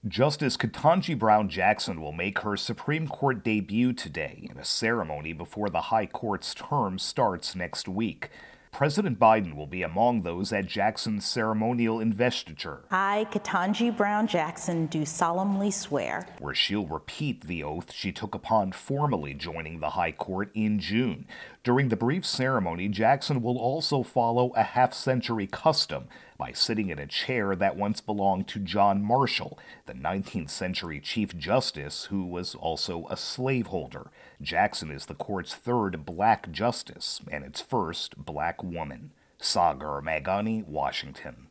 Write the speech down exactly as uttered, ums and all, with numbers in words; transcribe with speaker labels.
Speaker 1: Justice Ketanji Brown Jackson will make her Supreme Court debut today in a ceremony before the High Court's term starts next week. President Biden will be among those at Jackson's ceremonial investiture.
Speaker 2: I, Ketanji Brown Jackson, do solemnly swear.
Speaker 1: Where she'll repeat the oath she took upon formally joining the High Court in June. During the brief ceremony, Jackson will also follow a half-century custom by sitting in a chair that once belonged to John Marshall, the nineteenth century Chief Justice who was also a slaveholder. Jackson is the court's third black justice and its first black woman. Sagar Meghani, Washington.